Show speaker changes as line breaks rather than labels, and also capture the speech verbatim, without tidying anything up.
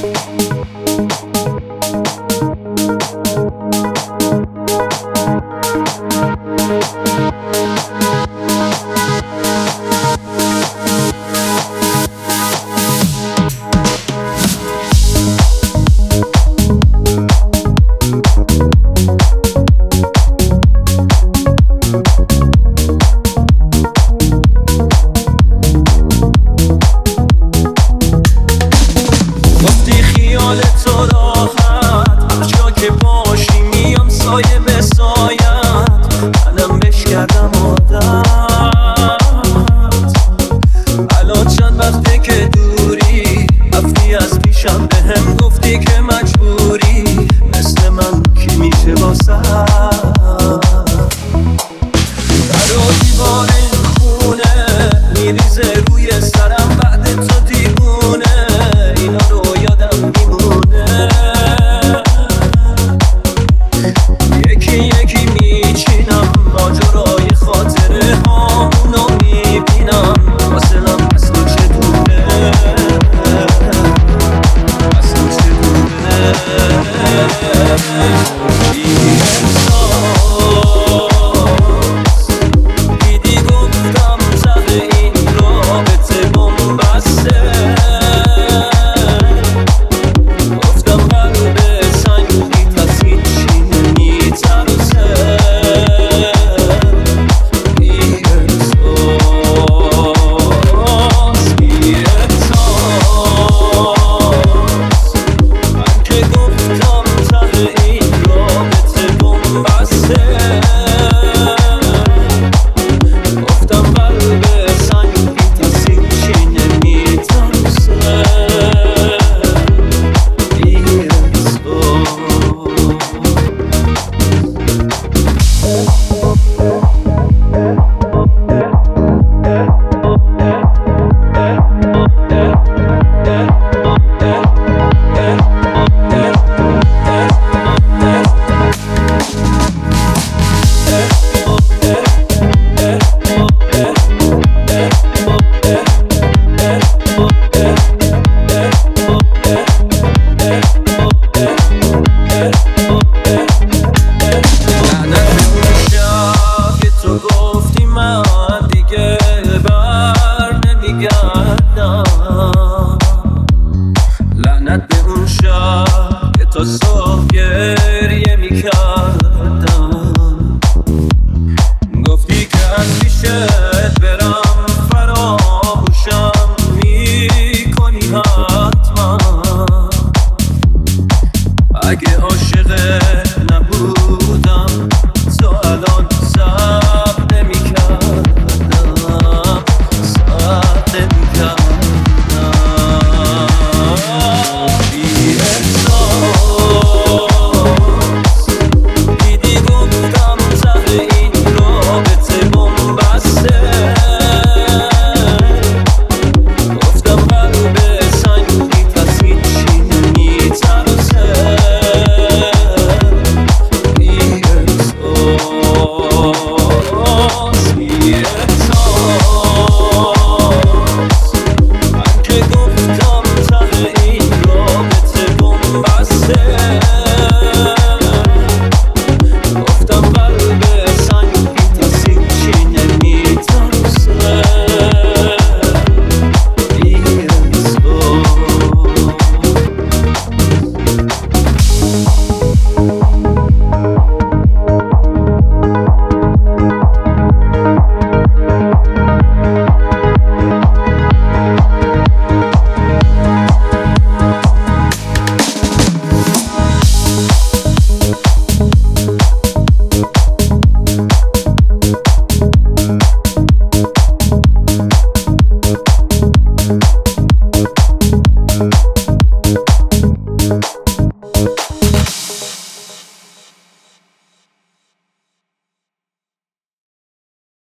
تو راحت هر جا که باشی میام سایه به سایت، منم بش کردم عادت. الان چند وقته که دوری، رفتی از پیشم بهم گفتی که مجبوری، مثل من کی میشه واسه در و دیوار این خونه میریزه روی سرم بعد تو دیوونه، اینا رو یادم میمونه. یکی یکی میچینم ماجرای خاطره هامونو میبینم، واسلم از تو چطوره، از تو چطوره. بی احساس دیدی گفتم ته این رابطه بومبسته، گفتم قلب سنگی پس هیچی نمیترسه. بی احساس بی احساس من که گفتم ته این رابطه بومبسته، گفتم قلب سنگی پس هیچی نمیترسه. بی احساس تو گفتی من دیگه بر نمیگردم، لعنت به اون شب که تا صبح گریه میکردم، گفتی که از پیشه